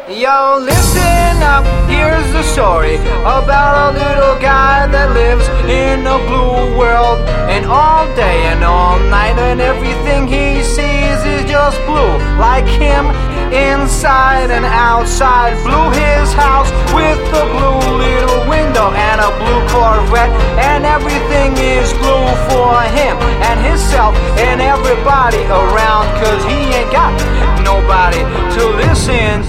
Yo, listen up, here's the story about a little guy that lives in a blue world. And all day and all night and everything he sees is just blue. Like him, inside and outside. Blew his house with a blue little window and a blue Corvette. And everything is blue for him and himself and everybody around. Cause he ain't got nobody to listen.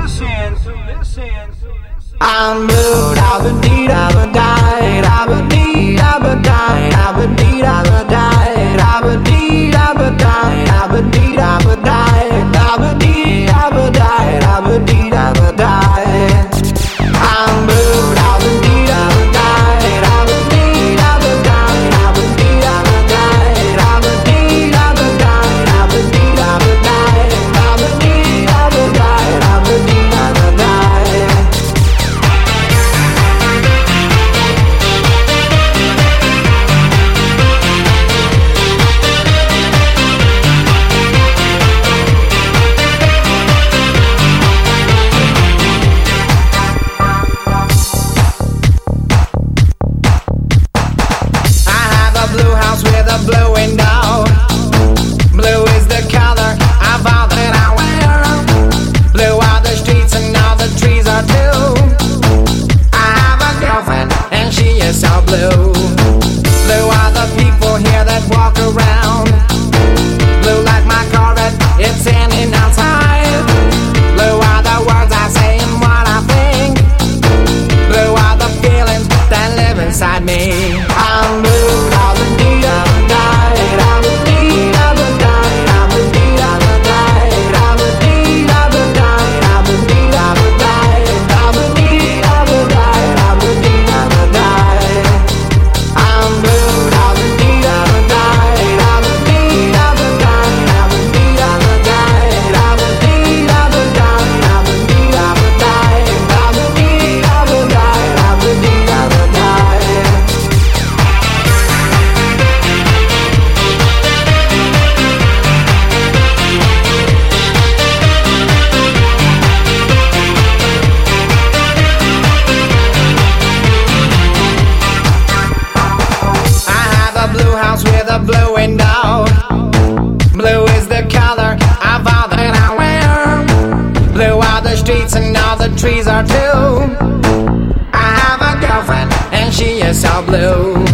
I'm blue, da-ba-dee, da-ba-die, da-ba-dee, da-ba-die, da-ba-dee, da-ba-die, da-ba-dee, da-ba-die, da-ba-dee, da-ba-die, da-ba-dee, da-ba-die, da-ba-dee, da-ba-die. I'm blue, da-ba-dee, da-ba-die, da-ba-dee, da-ba-die, da-ba-dee, da-ba-die, da-ba-dee, da-ba-die, da-ba-dee, da-ba-die, da-ba-dee, da-ba-die, da-ba-dee, da-ba-die. Blue house with a blue window. Blue is the color of all that I wear. Blue are the streets and all the trees are too. I have a girlfriend and she is so blue. Blue are the people here that walk around. Blue like my Corvette, it's in and outside. Blue are the words I say and what I think. Blue are the feelings that live inside me. I'm blue. With a blue window. Blue is the color of all that I wear. Blue are the streets and all the trees are too. I have a girlfriend and she is so blue.